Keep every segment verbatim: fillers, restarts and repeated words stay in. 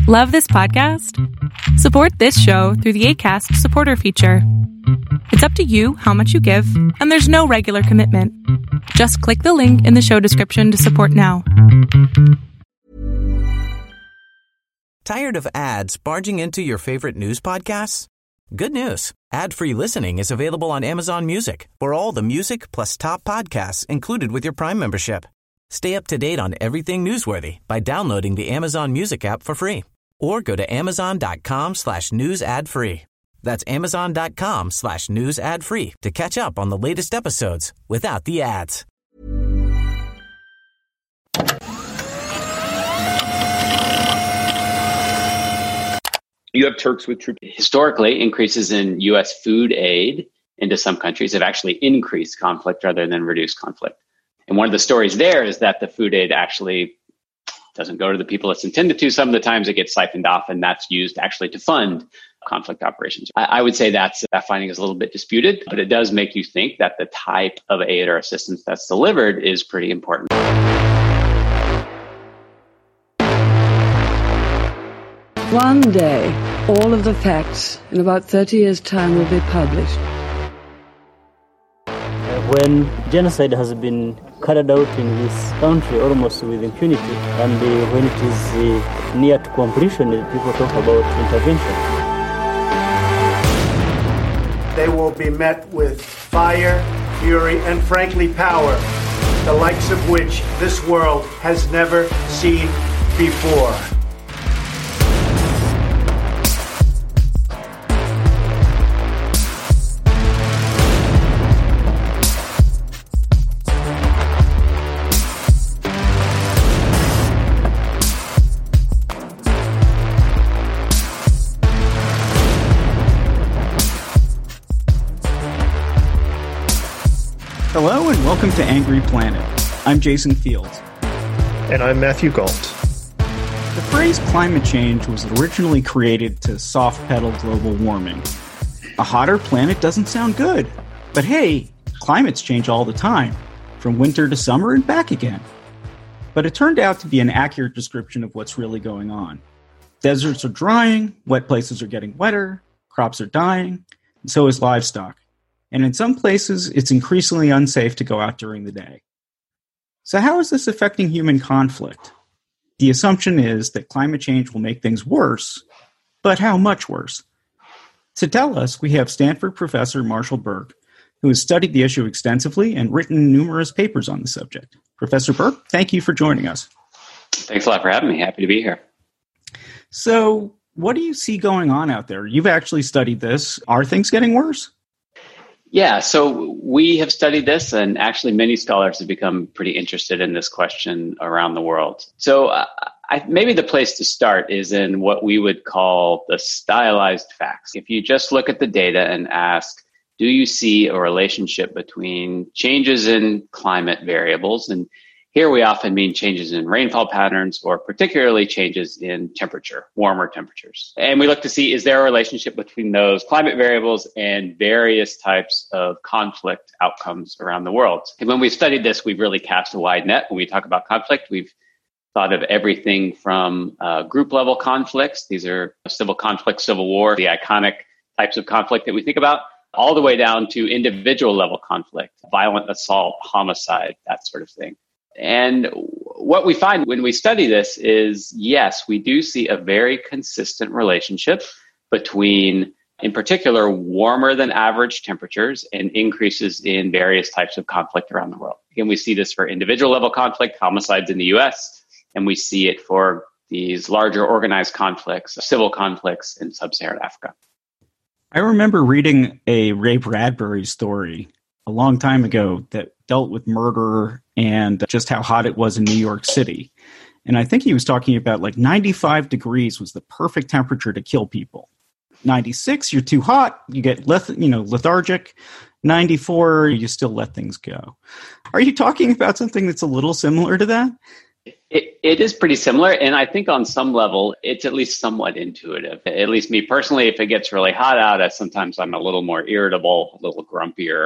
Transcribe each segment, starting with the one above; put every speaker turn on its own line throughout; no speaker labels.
Love this podcast? Support this show through the Acast supporter feature. It's up to you how much you give, and there's no regular commitment. Just click the link in the show description to support now.
Tired of ads barging into your favorite news podcasts? Good news. Ad-free listening is available on Amazon Music for all the music plus top podcasts included with your Prime membership. Stay up to date on everything newsworthy by downloading the Amazon Music app for free or go to amazon.com slash news ad free. That's amazon.com slash news ad free to catch up on the latest episodes without the ads.
You have Turks with troops. Historically, increases in U S food aid into some countries have actually increased conflict rather than reduced conflict. And one of the stories there is that the food aid actually doesn't go to the people it's intended to. Some of the times it gets siphoned off, and that's used actually to fund conflict operations. I, I would say that's, that finding is a little bit disputed, but it does make you think that the type of aid or assistance that's delivered is pretty important.
One day, all of the facts in about thirty years' time will be published.
When genocide has been carried out in this country almost with impunity, and uh, when it is uh, near to completion, uh, people talk about intervention.
They will be met with fire, fury, and frankly power, the likes of which this world has never seen before.
Hello and welcome to Angry Planet. I'm Jason Fields.
And I'm Matthew Gault.
The phrase climate change was originally created to soft-pedal global warming. A hotter planet doesn't sound good. But hey, climates change all the time, from winter to summer and back again. But it turned out to be an accurate description of what's really going on. Deserts are drying, wet places are getting wetter, crops are dying, and so is livestock. And in some places, it's increasingly unsafe to go out during the day. So how is this affecting human conflict? The assumption is that climate change will make things worse, but how much worse? To tell us, we have Stanford professor Marshall Burk, who has studied the issue extensively and written numerous papers on the subject. Professor Burk, thank you for joining us.
Thanks a lot for having me. Happy to be here.
So what do you see going on out there? You've actually studied this. Are things getting worse?
Yeah, so we have studied this, and actually many scholars have become pretty interested in this question around the world. So uh, I, maybe the place to start is in what we would call the stylized facts. If you just look at the data and ask, do you see a relationship between changes in climate variables? And here we often mean changes in rainfall patterns, or particularly changes in temperature, warmer temperatures. And we look to see, is there a relationship between those climate variables and various types of conflict outcomes around the world? And when we've studied this, we've really cast a wide net. When we talk about conflict, we've thought of everything from uh, group level conflicts. These are civil conflict, civil war, the iconic types of conflict that we think about, all the way down to individual level conflict, violent assault, homicide, that sort of thing. And what we find when we study this is, yes, we do see a very consistent relationship between, in particular, warmer than average temperatures and increases in various types of conflict around the world. Again, we see this for individual level conflict, homicides in the U S, and we see it for these larger organized conflicts, civil conflicts in sub-Saharan Africa.
I remember reading a Ray Bradbury story a long time ago that dealt with murder and just how hot it was in New York City. And I think he was talking about like ninety-five degrees was the perfect temperature to kill people. ninety-six, you're too hot, you get leth- you know, lethargic. ninety-four, you still let things go. Are you talking about something that's a little similar to that?
It, it is pretty similar. And I think on some level, it's at least somewhat intuitive. At least me personally, if it gets really hot out, I, sometimes I'm a little more irritable, a little grumpier.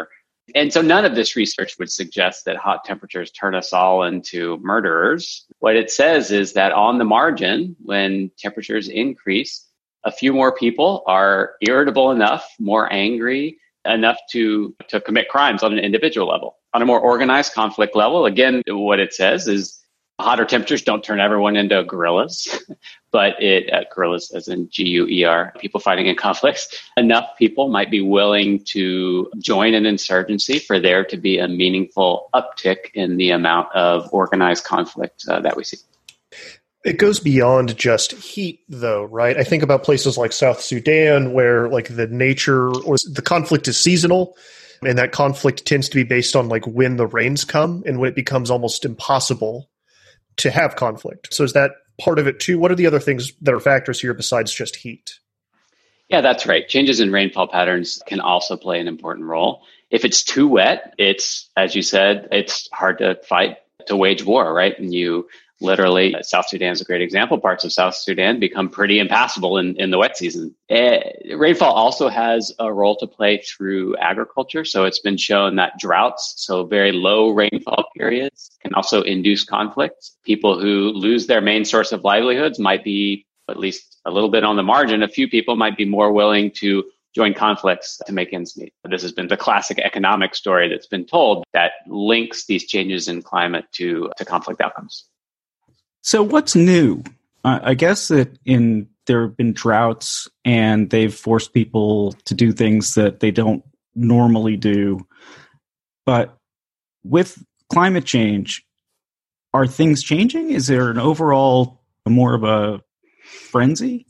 And so none of this research would suggest that hot temperatures turn us all into murderers. What it says is that on the margin, when temperatures increase, a few more people are irritable enough, more angry enough to, to commit crimes on an individual level. On a more organized conflict level, again, what it says is hotter temperatures don't turn everyone into guerrillas, but it, uh, guerrillas as in G U E R, people fighting in conflicts. Enough people might be willing to join an insurgency for there to be a meaningful uptick in the amount of organized conflict uh, that we see.
It goes beyond just heat, though, right? I think about places like South Sudan where like the nature or the conflict is seasonal, and that conflict tends to be based on like when the rains come and when it becomes almost impossible to have conflict. So is that part of it too? What are the other things that are factors here besides just heat?
Yeah, that's right. Changes in rainfall patterns can also play an important role. If it's too wet, it's, as you said, it's hard to fight, to wage war, right? And you literally, South Sudan is a great example. Parts of South Sudan become pretty impassable in, in the wet season. Uh, rainfall also has a role to play through agriculture. So it's been shown that droughts, so very low rainfall periods, can also induce conflict. People who lose their main source of livelihoods might be, at least a little bit on the margin, a few people might be more willing to join conflicts to make ends meet. This has been the classic economic story that's been told that links these changes in climate to, to conflict outcomes.
So what's new? Uh, I guess that in there have been droughts and they've forced people to do things that they don't normally do. But with climate change, are things changing? Is there an overall more of a frenzy?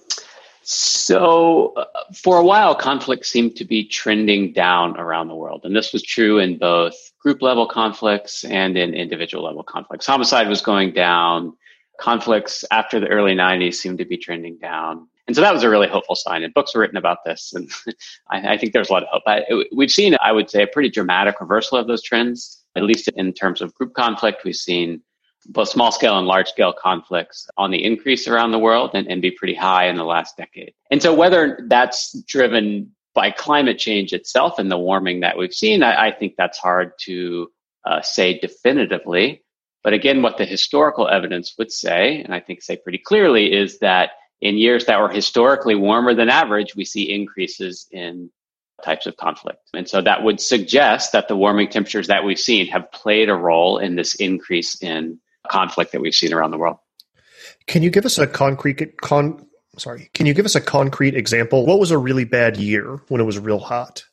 So uh, for a while, conflict seemed to be trending down around the world. And this was true in both group level conflicts and in individual level conflicts. Homicide was going down. Conflicts after the early nineties seemed to be trending down. And so that was a really hopeful sign. And books were written about this. And I, I think there's a lot of hope. I, we've seen, I would say, a pretty dramatic reversal of those trends, at least in terms of group conflict. We've seen both small scale and large scale conflicts on the increase around the world and, and be pretty high in the last decade. And so whether that's driven by climate change itself and the warming that we've seen, I, I think that's hard to uh, say definitively. But again, what the historical evidence would say, and I think say pretty clearly, is that in years that were historically warmer than average, we see increases in types of conflict. And so that would suggest that the warming temperatures that we've seen have played a role in this increase in conflict that we've seen around the world.
Can you give us a concrete con sorry, can you give us a concrete example? What was a really bad year when it was real hot?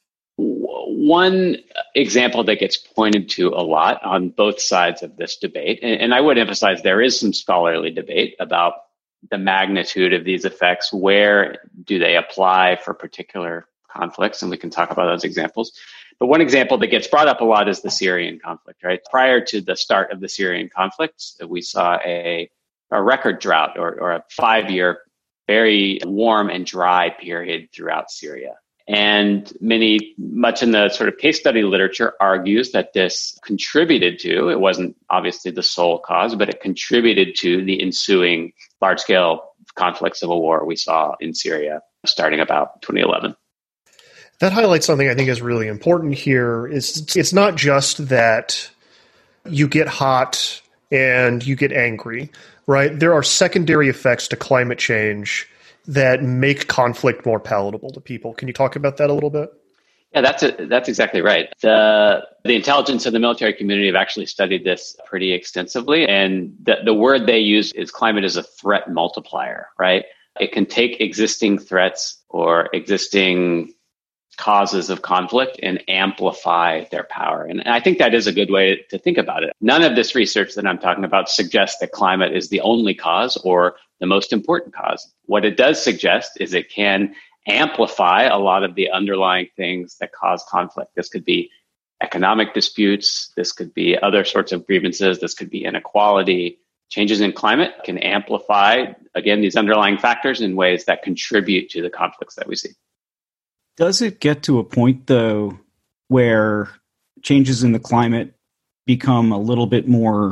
One example that gets pointed to a lot on both sides of this debate, and, and I would emphasize there is some scholarly debate about the magnitude of these effects. Where do they apply for particular conflicts? And we can talk about those examples. But one example that gets brought up a lot is the Syrian conflict, right? Prior to the start of the Syrian conflict, we saw a, a record drought or, or a five-year very warm and dry period throughout Syria. And many, much in the sort of case study literature argues that this contributed to, it wasn't obviously the sole cause, but it contributed to the ensuing large-scale conflict civil war we saw in Syria starting about twenty eleven.
That highlights something I think is really important here. Is it's not just that you get hot and you get angry, right? There are secondary effects to climate change that make conflict more palatable to people. Can you talk about that a little bit?
Yeah, that's a, that's exactly right. The the intelligence and the military community have actually studied this pretty extensively, and the, the word they use is climate is a threat multiplier, right? It can take existing threats or existing causes of conflict and amplify their power. And I think that is a good way to think about it. None of this research that I'm talking about suggests that climate is the only cause or the most important cause. What it does suggest is it can amplify a lot of the underlying things that cause conflict. This could be economic disputes. This could be other sorts of grievances. This could be inequality. Changes in climate can amplify, again, these underlying factors in ways that contribute to the conflicts that we see.
Does it get to a point, though, where changes in the climate become a little bit more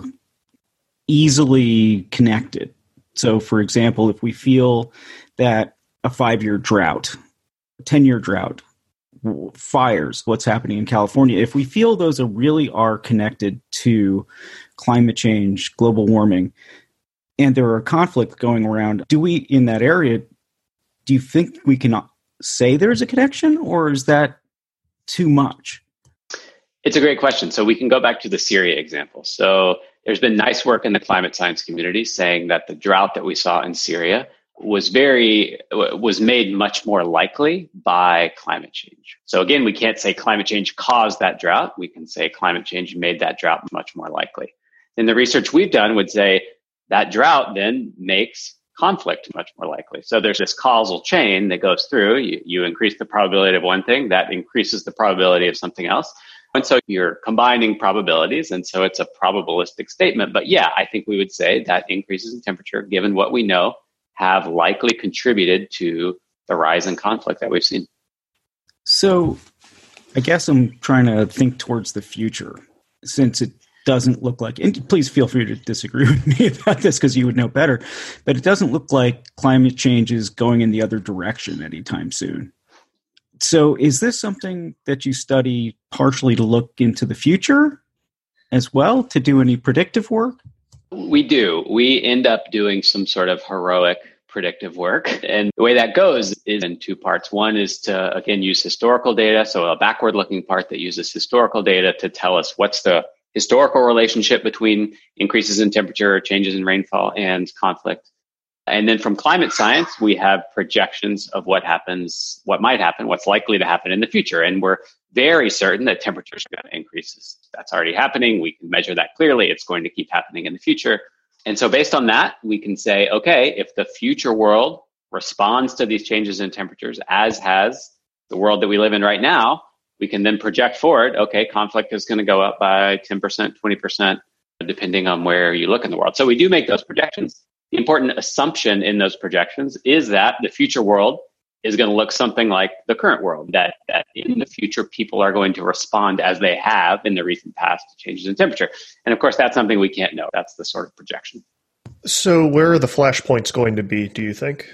easily connected? So, for example, if we feel that a five-year drought, a ten-year drought fires, what's happening in California, if we feel those are really are connected to climate change, global warming, and there are conflicts going around, do we, in that area, do you think we can say there's a connection, or is that too much?
It's a great question. So we can go back to the Syria example. So there's been nice work in the climate science community saying that the drought that we saw in Syria was very, was made much more likely by climate change. So again, we can't say climate change caused that drought. We can say climate change made that drought much more likely. And the research we've done would say that drought then makes conflict much more likely. So there's this causal chain that goes through. You, you increase the probability of one thing, that increases the probability of something else. And so you're combining probabilities. And so it's a probabilistic statement. But yeah, I think we would say that increases in temperature, given what we know, have likely contributed to the rise in conflict that we've seen.
So I guess I'm trying to think towards the future, since it doesn't look like, and please feel free to disagree with me about this because you would know better, but it doesn't look like climate change is going in the other direction anytime soon. So is this something that you study partially to look into the future as well, to do any predictive work?
We do. We end up doing some sort of heroic predictive work. And the way that goes is in two parts. One is to, again, use historical data. So a backward-looking part that uses historical data to tell us what's the historical relationship between increases in temperature, changes in rainfall, and conflict. And then from climate science, we have projections of what happens, what might happen, what's likely to happen in the future. And we're very certain that temperatures are going to increase. That's already happening. We can measure that clearly. It's going to keep happening in the future. And so based on that, we can say, okay, if the future world responds to these changes in temperatures, as has the world that we live in right now, we can then project forward, okay, conflict is going to go up by ten percent, twenty percent, depending on where you look in the world. So we do make those projections. The important assumption in those projections is that the future world is going to look something like the current world, that, that in the future, people are going to respond as they have in the recent past to changes in temperature. And of course, that's something we can't know. That's the sort of projection.
So where are the flashpoints going to be, do you think?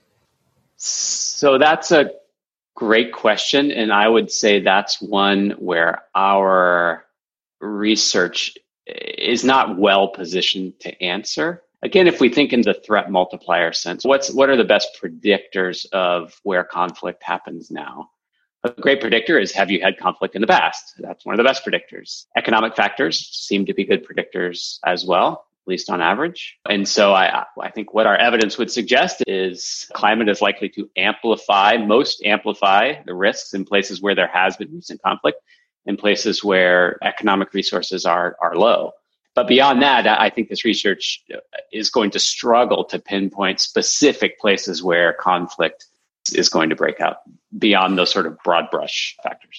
So that's a great question. And I would say that's one where our research is not well positioned to answer. Again, if we think in the threat multiplier sense, what's what are the best predictors of where conflict happens now? A great predictor is, have you had conflict in the past? That's one of the best predictors. Economic factors seem to be good predictors as well, at least on average. And so I, I think what our evidence would suggest is climate is likely to amplify, most amplify the risks in places where there has been recent conflict, in places where economic resources are are low. But beyond that, I think this research is going to struggle to pinpoint specific places where conflict is going to break out beyond those sort of broad brush factors.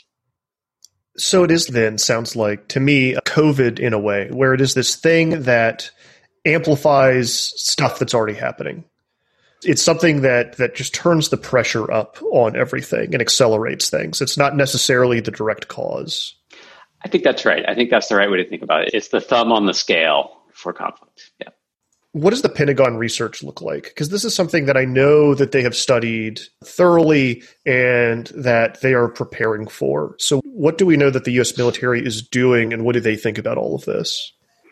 So it is then, sounds like, to me, COVID in a way, where it is this thing that amplifies stuff that's already happening. It's something that that just turns the pressure up on everything and accelerates things. It's not necessarily the direct cause.
I think that's right. I think that's the right way to think about it. It's the thumb on the scale for conflict. Yeah.
What does the Pentagon research look like? Because this is something that I know that they have studied thoroughly and that they are preparing for. So what do we know that the U S military is doing, and what do they think about all of this?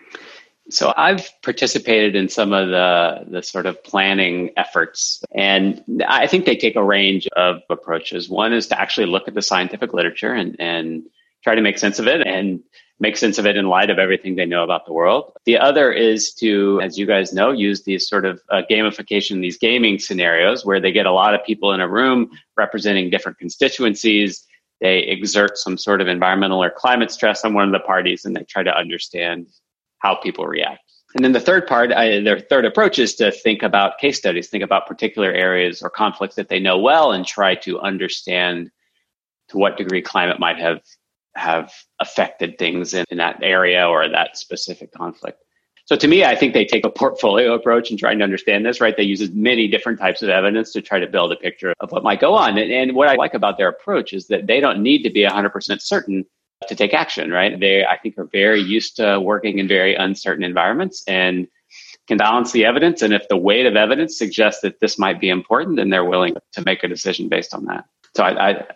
So I've participated in some of the, the sort of planning efforts, and I think they take a range of approaches. One is to actually look at the scientific literature and, and try to make sense of it and make sense of it in light of everything they know about the world. The other is to, as you guys know, use these sort of uh, gamification, these gaming scenarios where they get a lot of people in a room representing different constituencies. They exert some sort of environmental or climate stress on one of the parties, and they try to understand how people react. And then the third part, I, their third approach is to think about case studies, think about particular areas or conflicts that they know well and try to understand to what degree climate might have have affected things in, in that area or that specific conflict. So to me, I think they take a portfolio approach in trying to understand this, right? They use many different types of evidence to try to build a picture of what might go on. And, and what I like about their approach is that they don't need to be one hundred percent certain to take action, right? They, I think, are very used to working in very uncertain environments and can balance the evidence. And if the weight of evidence suggests that this might be important, then they're willing to make a decision based on that. So I, I, I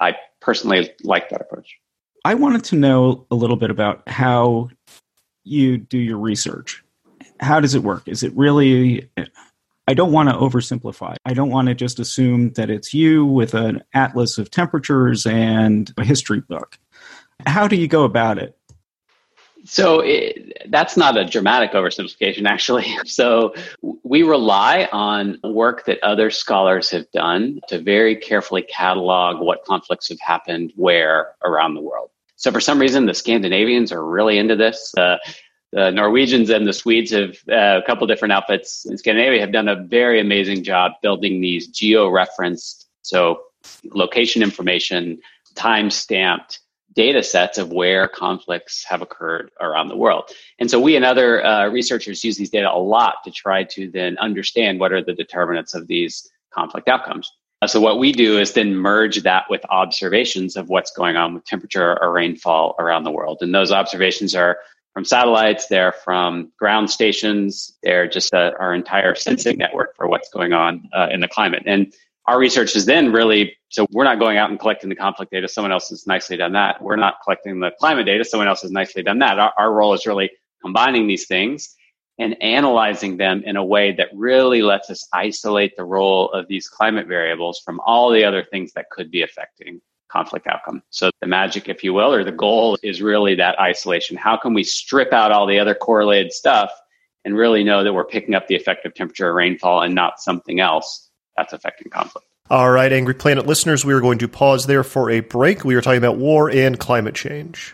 personally like that approach.
I wanted to know a little bit about how you do your research. How does it work? Is it really, I don't want to oversimplify. I don't want to just assume that it's you with an atlas of temperatures and a history book. How do you go about it?
So it, that's not a dramatic oversimplification, actually. So we rely on work that other scholars have done to very carefully catalog what conflicts have happened where around the world. So for some reason, the Scandinavians are really into this. Uh, the Norwegians and the Swedes have uh, a couple different outfits in Scandinavia have done a very amazing job building these geo-referenced, so location information, time-stamped data sets of where conflicts have occurred around the world. And so we and other uh, researchers use these data a lot to try to then understand what are the determinants of these conflict outcomes. Uh, so what we do is then merge that with observations of what's going on with temperature or rainfall around the world. And those observations are from satellites, they're from ground stations, they're just uh, our entire sensing network for what's going on uh, in the climate. And our research is then really, so we're not going out and collecting the conflict data. Someone else has nicely done that. We're not collecting the climate data. Someone else has nicely done that. Our, our role is really combining these things and analyzing them in a way that really lets us isolate the role of these climate variables from all the other things that could be affecting conflict outcome. So the magic, if you will, or the goal is really that isolation. How can we strip out all the other correlated stuff and really know that we're picking up the effect of temperature or rainfall and not something else that's affecting conflict?
All right, Angry Planet listeners, we are going to pause there for a break. We are talking about war and climate change.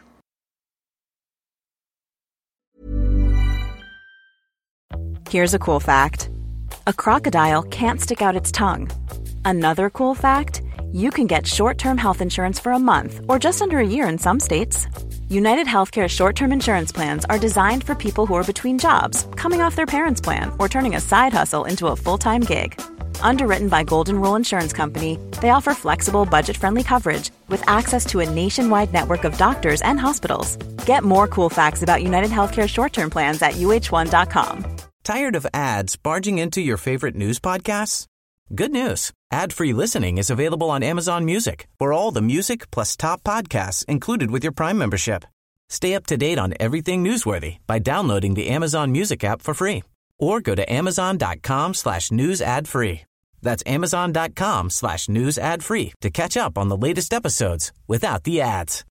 Here's a cool fact. A crocodile can't stick out its tongue. Another cool fact, you can get short-term health insurance for a month or just under a year in some states. United Healthcare short-term insurance plans are designed for people who are between jobs, coming off their parents' plan, or turning a side hustle into a full-time gig. Underwritten by Golden Rule Insurance Company, they offer flexible, budget-friendly coverage with access to a nationwide network of doctors and hospitals. Get more cool facts about United Healthcare short-term plans at U H one dot com.
Tired of ads barging into your favorite news podcasts? Good news. Ad-free listening is available on Amazon Music for all the music plus top podcasts included with your Prime membership. Stay up to date on everything newsworthy by downloading the Amazon Music app for free or go to amazon.com slash news ad free. That's amazon.com slash news ad free to catch up on the latest episodes without the ads.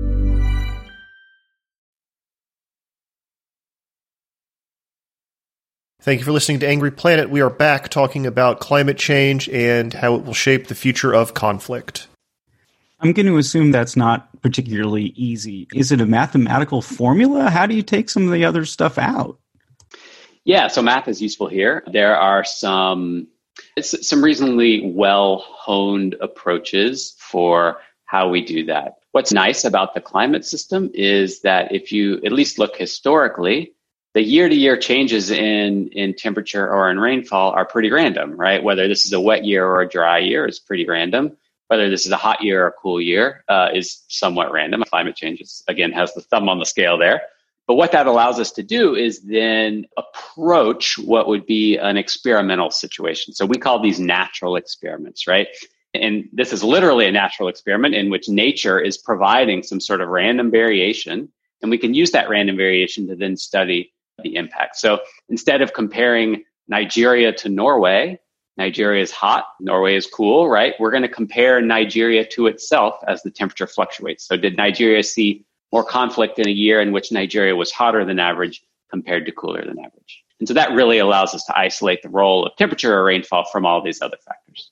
Thank you for listening to Angry Planet. We are back talking about climate change and how it will shape the future of conflict.
I'm going to assume that's not particularly easy. Is it a mathematical formula? How do you take some of the other stuff out?
Yeah, so math is useful here. There are some it's some reasonably well-honed approaches for how we do that. What's nice about the climate system is that if you at least look historically, the year-to-year changes in, in temperature or in rainfall are pretty random, right? Whether this is a wet year or a dry year is pretty random. Whether this is a hot year or a cool year uh, is somewhat random. Climate change, is, again, has the thumb on the scale there. But what that allows us to do is then approach what would be an experimental situation. So we call these natural experiments, right? And this is literally a natural experiment in which nature is providing some sort of random variation. And we can use that random variation to then study the impact. So instead of comparing Nigeria to Norway, Nigeria is hot, Norway is cool, right? We're going to compare Nigeria to itself as the temperature fluctuates. So did Nigeria see more conflict in a year in which Nigeria was hotter than average compared to cooler than average? And so that really allows us to isolate the role of temperature or rainfall from all these other factors.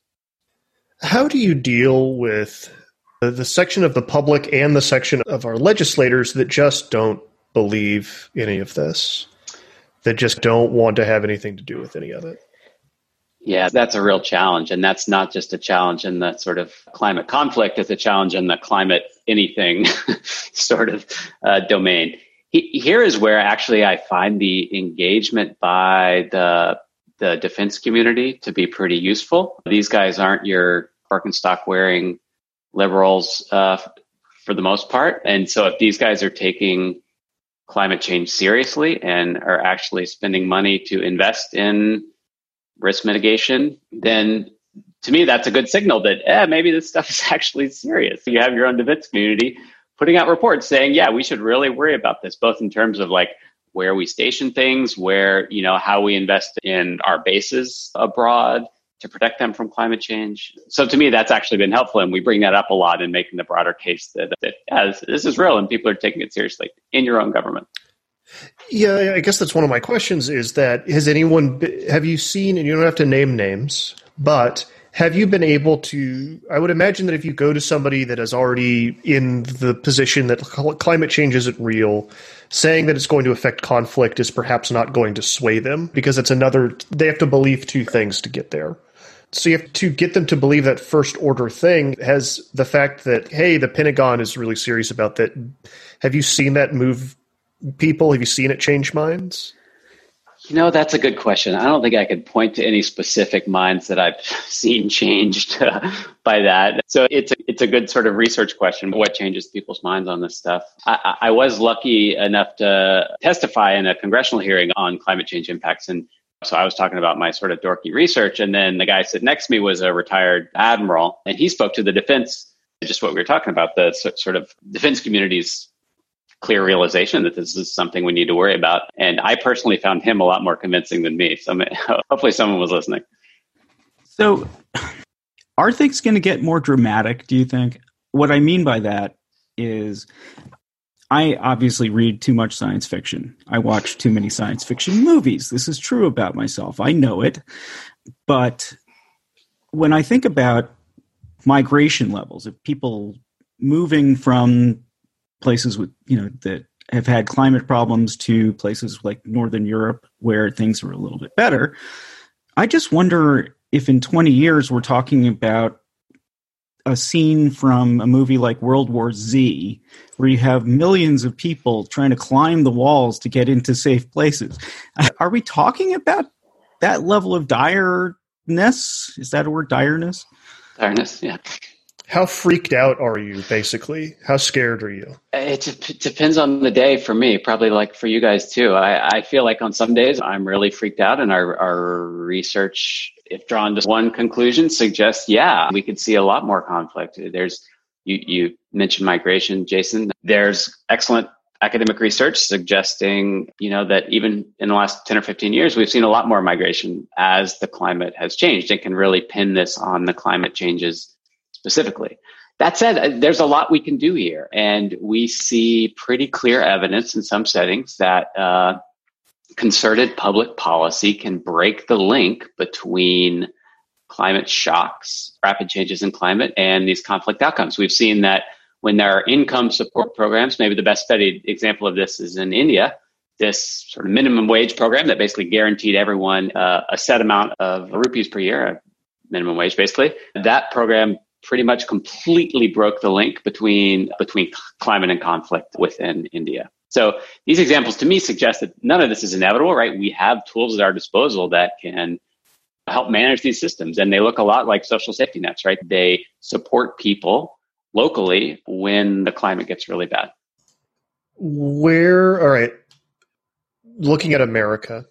How do you deal with the section of the public and the section of our legislators that just don't believe any of this, that just don't want to have anything to do with any of it?
Yeah, that's a real challenge. And that's not just a challenge in the sort of climate conflict, it's a challenge in the climate anything sort of uh, domain. He, here is where actually I find the engagement by the, the defense community to be pretty useful. These guys aren't your Birkenstock wearing liberals uh, for the most part. And so if these guys are taking climate change seriously and are actually spending money to invest in risk mitigation, then to me, that's a good signal that eh, maybe this stuff is actually serious. You have your own defense community putting out reports saying, yeah, we should really worry about this, both in terms of like where we station things, where, you know, how we invest in our bases abroad to protect them from climate change. So to me, that's actually been helpful. And we bring that up a lot in making the broader case that, that yeah, this, this is real and people are taking it seriously in your own government.
Yeah, I guess that's one of my questions is that has anyone, have you seen, and you don't have to name names, but have you been able to, I would imagine that if you go to somebody that is already in the position that climate change isn't real, saying that it's going to affect conflict is perhaps not going to sway them because it's another, they have to believe two things to get there. So you have to get them to believe that first order thing has the fact that, hey, the Pentagon is really serious about that. Have you seen that move people? Have you seen it change minds?
You know, that's a good question. I don't think I could point to any specific minds that I've seen changed uh, by that. So it's a, it's a good sort of research question. What changes people's minds on this stuff? I, I was lucky enough to testify in a congressional hearing on climate change impacts. And so I was talking about my sort of dorky research. And then the guy sitting next to me was a retired admiral. And he spoke to the defense, just what we were talking about, the sort of defense community's clear realization that this is something we need to worry about. And I personally found him a lot more convincing than me. So hopefully someone was listening.
So are things going to get more dramatic, do you think? What I mean by that is I obviously read too much science fiction. I watch too many science fiction movies. This is true about myself. I know it. But when I think about migration levels, of people moving from places with, you know, that have had climate problems to places like Northern Europe where things are a little bit better. I just wonder if in twenty years we're talking about a scene from a movie like World War Z, where you have millions of people trying to climb the walls to get into safe places. Are we talking about that level of direness? Is that a word, direness?
Direness, yeah.
How freaked out are you, basically? How scared are you?
It, it depends on the day for me, probably like for you guys too. I, I feel like on some days I'm really freaked out, and our, our research, if drawn to one conclusion, suggests, yeah, we could see a lot more conflict. There's, you, you mentioned migration, Jason. There's excellent academic research suggesting, you know, that even in the last ten or fifteen years, we've seen a lot more migration as the climate has changed, and can really pin this on the climate changes specifically. That said, there's a lot we can do here, and we see pretty clear evidence in some settings that uh, concerted public policy can break the link between climate shocks, rapid changes in climate, and these conflict outcomes. We've seen that when there are income support programs, maybe the best studied example of this is in India, this sort of minimum wage program that basically guaranteed everyone uh, a set amount of rupees per year, minimum wage basically. That program pretty much completely broke the link between between climate and conflict within India. So these examples to me suggest that none of this is inevitable, right? We have tools at our disposal that can help manage these systems, and they look a lot like social safety nets, right? They support people locally when the climate gets really bad.
Where, all right, looking at America,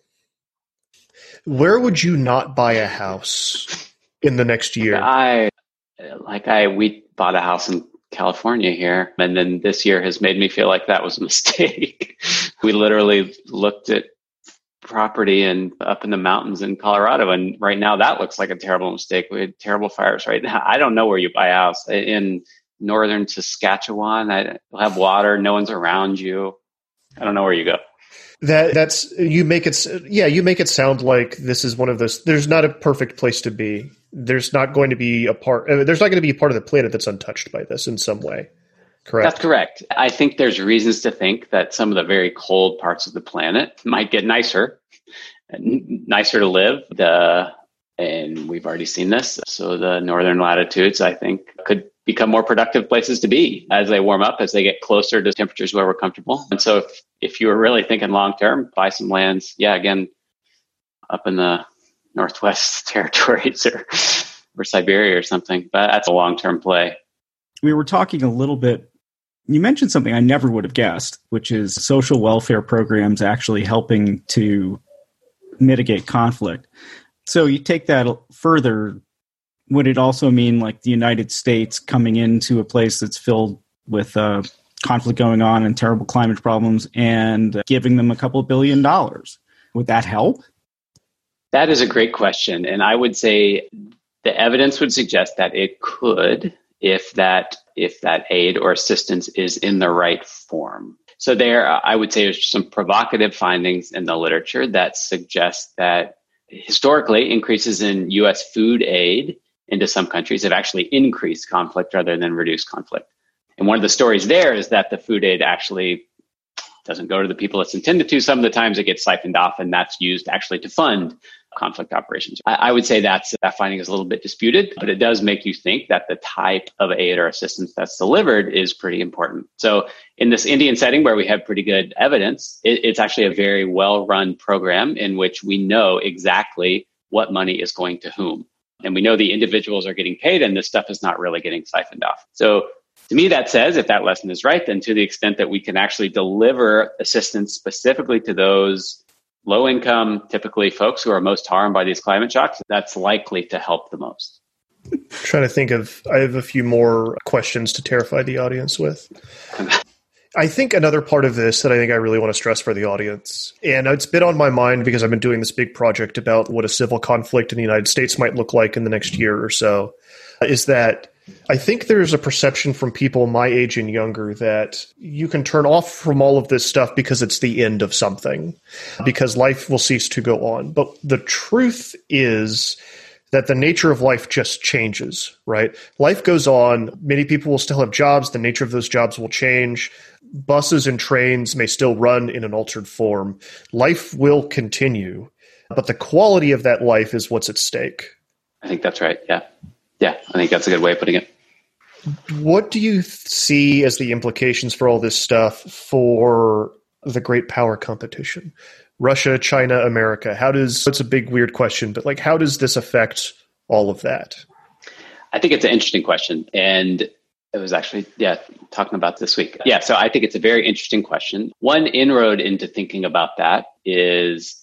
where would you not buy a house in the next year?
I Like I, we bought a house in California here, and then this year has made me feel like that was a mistake. We literally looked at property and up in the mountains in Colorado, and right now that looks like a terrible mistake. We had terrible fires right now. I don't know where you buy a house. In northern Saskatchewan, I have water, no one's around you. I don't know where you go.
That that's you make it yeah you make it sound like this is one of those. There's not a perfect place to be. There's not going to be a part. Uh, there's not going to be a part of the planet that's untouched by this in some way. Correct.
That's correct. I think there's reasons to think that some of the very cold parts of the planet might get nicer, nicer to live. The and we've already seen this. So the northern latitudes, I think, could become more productive places to be as they warm up, as they get closer to temperatures where we're comfortable. And so if, if you were really thinking long-term, buy some lands, yeah, again, up in the Northwest Territories or, or Siberia or something. But that's a long-term play.
We were talking a little bit, you mentioned something I never would have guessed, which is social welfare programs actually helping to mitigate conflict. So you take that further, would it also mean like the United States coming into a place that's filled with uh, conflict going on and terrible climate problems and uh, giving them a couple billion dollars? Would that help?
That is a great question. And I would say the evidence would suggest that it could if that if that aid or assistance is in the right form. So there, I would say there's some provocative findings in the literature that suggest that historically increases in U S food aid into some countries have actually increased conflict rather than reduced conflict. And one of the stories there is that the food aid actually doesn't go to the people it's intended to. Some of the times it gets siphoned off, and that's used actually to fund conflict operations. I, I would say that's, that finding is a little bit disputed, but it does make you think that the type of aid or assistance that's delivered is pretty important. So in this Indian setting where we have pretty good evidence, it, it's actually a very well-run program in which we know exactly what money is going to whom. And we know the individuals are getting paid, and this stuff is not really getting siphoned off. So to me, that says if that lesson is right, then to the extent that we can actually deliver assistance specifically to those low income, typically folks who are most harmed by these climate shocks, that's likely to help the most.
I'm trying to think of, I have a few more questions to terrify the audience with. I think another part of this that I think I really want to stress for the audience, and it's been on my mind because I've been doing this big project about what a civil conflict in the United States might look like in the next year or so, is that I think there's a perception from people my age and younger that you can turn off from all of this stuff because it's the end of something, because life will cease to go on. But the truth is that the nature of life just changes, right? Life goes on. Many people will still have jobs. The nature of those jobs will change. Buses and trains may still run in an altered form. Life will continue, but the quality of that life is what's at stake.
I think that's right. Yeah. Yeah, I think that's a good way of putting it.
What do you see as the implications for all this stuff for the great power competition? Russia, China, America. How does, it's a big, weird question, but like, how does this affect all of that?
I think it's an interesting question. And it was actually, yeah, talking about this week. Yeah, so I think it's a very interesting question. One inroad into thinking about that is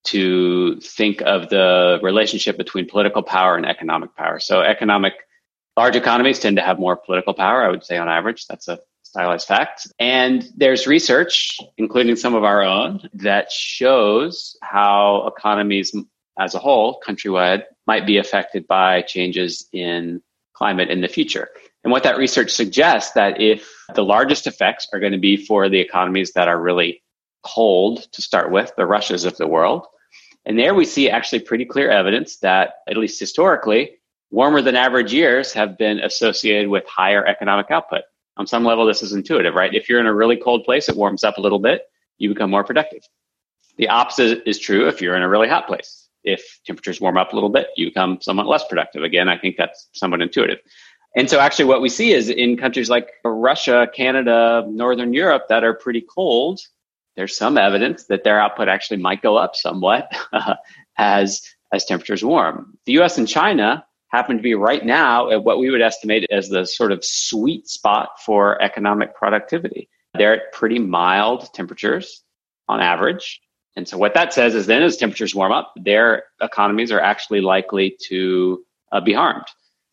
to think of the relationship between political power and economic power. So economic, large economies tend to have more political power, I would say on average. That's a stylized fact. And there's research, including some of our own, that shows how economies as a whole, countrywide, might be affected by changes in climate in the future. And what that research suggests that if the largest effects are going to be for the economies that are really cold to start with, the Russias of the world. And there we see actually pretty clear evidence that, at least historically, warmer than average years have been associated with higher economic output. On some level, this is intuitive, right? If you're in a really cold place, it warms up a little bit, you become more productive. The opposite is true if you're in a really hot place. If temperatures warm up a little bit, you become somewhat less productive. Again, I think that's somewhat intuitive. And so actually what we see is in countries like Russia, Canada, Northern Europe that are pretty cold, there's some evidence that their output actually might go up somewhat uh, as, as temperatures warm. The U S and China happen to be right now at what we would estimate as the sort of sweet spot for economic productivity. They're at pretty mild temperatures on average. And so what that says is then as temperatures warm up, their economies are actually likely to uh, be harmed.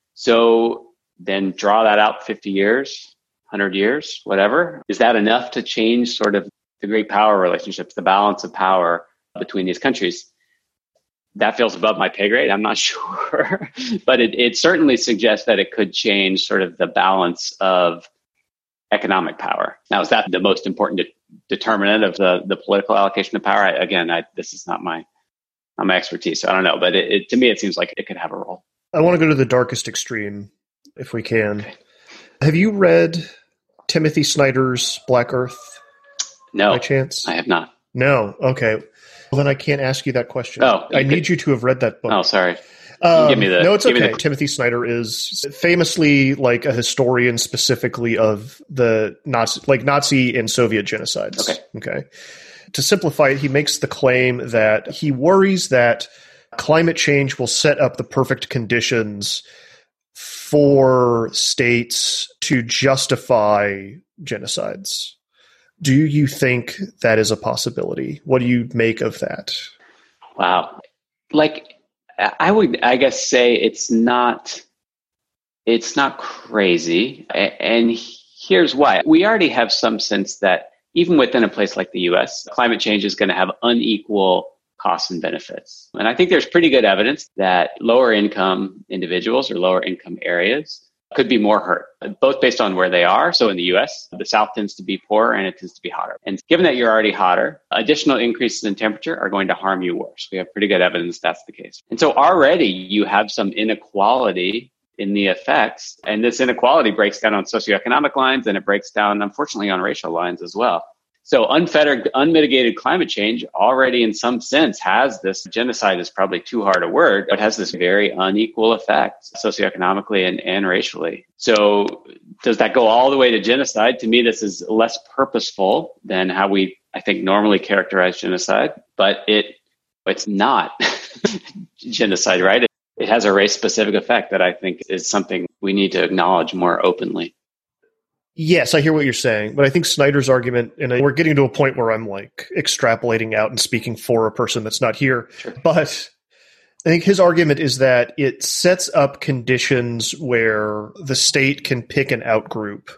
So then draw that out fifty years, one hundred years, whatever. Is that enough to change sort of the great power relationships, the balance of power between these countries? That feels above my pay grade. I'm not sure. But it, it certainly suggests that it could change sort of the balance of economic power. Now, is that the most important de- determinant of the, the political allocation of power? I, again, I, this is not my not my expertise, so I don't know. But it, it, to me, it seems like it could have a role.
I want to go to the darkest extreme, if we can. Okay. Have you read Timothy Snyder's Black Earth?
No.
By chance?
I have not.
No. Okay. Well, then I can't ask you that question.
Oh,
I
could...
need you to have read that book.
Oh, sorry.
Um,
give me the,
no, it's okay.
The...
Timothy Snyder is famously like a historian specifically of the Nazi, like Nazi and Soviet genocides.
Okay.
Okay. To simplify it, he makes the claim that he worries that climate change will set up the perfect conditions for states to justify genocides. Do you think that is a possibility? What do you make of that?
Wow. Like, I would, I guess, say it's not It's not crazy. And here's why. We already have some sense that even within a place like the U S, climate change is going to have unequal costs and benefits. And I think there's pretty good evidence that lower income individuals or lower income areas could be more hurt, both based on where they are. So in the U S, the South tends to be poorer and it tends to be hotter. And given that you're already hotter, additional increases in temperature are going to harm you worse. We have pretty good evidence that's the case. And so already you have some inequality in the effects. And this inequality breaks down on socioeconomic lines and it breaks down, unfortunately, on racial lines as well. So unfettered, unmitigated climate change already in some sense has this, genocide is probably too hard a word, but has this very unequal effect socioeconomically and, and racially. So does that go all the way to genocide? To me, this is less purposeful than how we, I think, normally characterize genocide, but it it's not genocide, right? It, it has a race-specific effect that I think is something we need to acknowledge more openly.
Yes, I hear what you're saying, but I think Snyder's argument, and we're getting to a point where I'm like extrapolating out and speaking for a person that's not here,
sure.
But I think his argument is that it sets up conditions where the state can pick an outgroup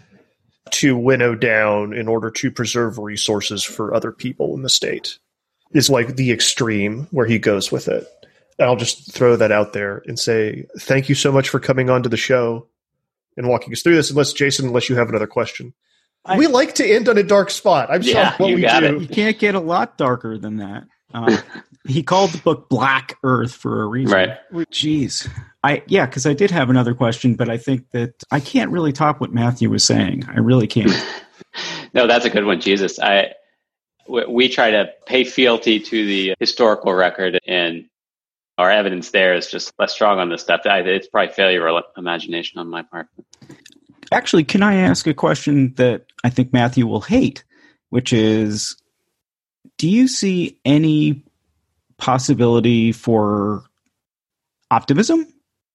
to winnow down in order to preserve resources for other people in the state. Is like the extreme where he goes with it. And I'll just throw that out there and say, thank you so much for coming on to the show and walking us through this, unless, Jason, unless you have another question. I, we like to end on a dark spot. I'm
yeah,
sorry what
you
we
got
do.
It.
You can't get a lot darker than that. Uh, he called the book Black Earth for a reason.
Right.
Jeez. I Yeah, because I did have another question, but I think that I can't really top what Matthew was saying. I really can't.
No, that's a good one, Jesus. I We try to pay fealty to the historical record, and our evidence there is just less strong on this stuff. It's probably failure of imagination on my part.
Actually, can I ask a question that I think Matthew will hate, which is, do you see any possibility for optimism?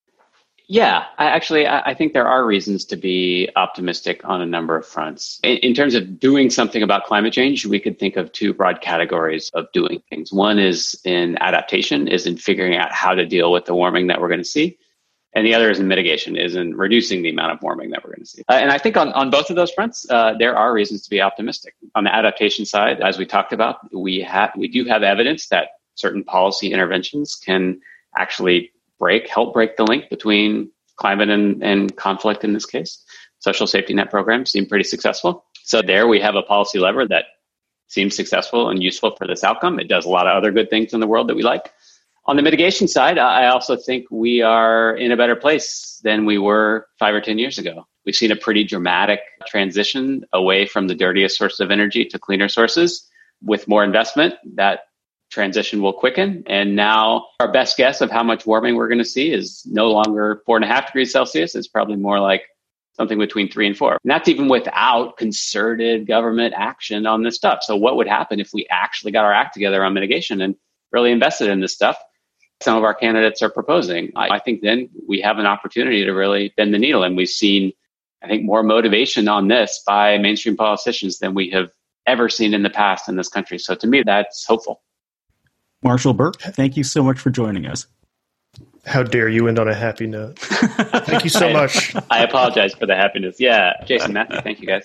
Yeah, I actually, I think there are reasons to be optimistic on a number of fronts. In, in terms of doing something about climate change, we could think of two broad categories of doing things. One is in adaptation, is in figuring out how to deal with the warming that we're going to see. And the other is in mitigation, is in reducing the amount of warming that we're going to see. Uh, and I think on, on both of those fronts, uh, there are reasons to be optimistic. On the adaptation side, as we talked about, we have we do have evidence that certain policy interventions can actually break, help break the link between climate and, and conflict in this case. Social safety net programs seem pretty successful. So there we have a policy lever that seems successful and useful for this outcome. It does a lot of other good things in the world that we like. On the mitigation side, I also think we are in a better place than we were five or ten years ago. We've seen a pretty dramatic transition away from the dirtiest source of energy to cleaner sources. With more investment, that transition will quicken. And now our best guess of how much warming we're going to see is no longer four and a half degrees Celsius. It's probably more like something between three and four. And that's even without concerted government action on this stuff. So what would happen if we actually got our act together on mitigation and really invested in this stuff? Some of our candidates are proposing. I, I think then we have an opportunity to really bend the needle. And we've seen, I think, more motivation on this by mainstream politicians than we have ever seen in the past in this country. So to me, that's hopeful.
Marshall Burke, thank you so much for joining us.
How dare you end on a happy note. Thank you so
I,
much.
I apologize for the happiness. Yeah, Jason, Matthew, thank you guys.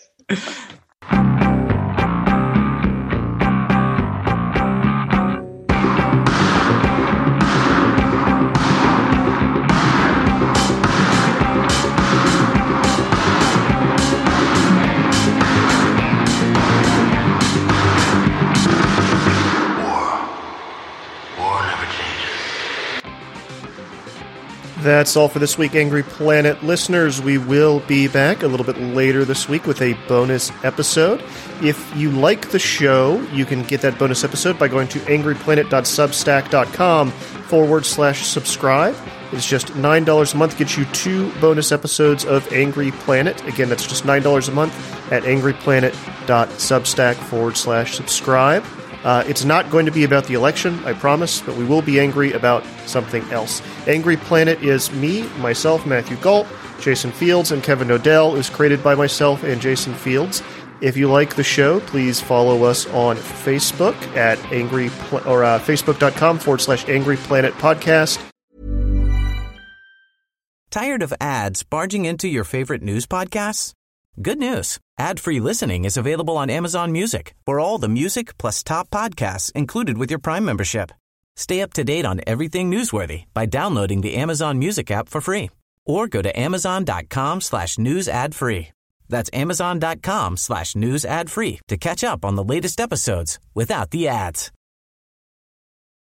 That's all for this week, Angry Planet listeners. We will be back a little bit later this week with a bonus episode. If you like the show, you can get that bonus episode by going to angryplanet.substack.com forward slash subscribe. It's just nine dollars a month, gets you two bonus episodes of Angry Planet. Again, that's just nine dollars a month at angryplanet.substack forward slash subscribe. Uh, it's not going to be about the election, I promise, but we will be angry about something else. Angry Planet is me, myself, Matthew Galt, Jason Fields, and Kevin Odell. It was created by myself and Jason Fields. If you like the show, please follow us on Facebook at angry Pl- or uh, facebook.com forward slash Angry Planet Podcast.
Tired of ads barging into your favorite news podcasts? Good news. Ad-free listening is available on Amazon Music for all the music plus top podcasts included with your Prime membership. Stay up to date on everything newsworthy by downloading the Amazon Music app for free or go to amazon.com slash news ad free. That's amazon.com slash news ad free to catch up on the latest episodes without the ads.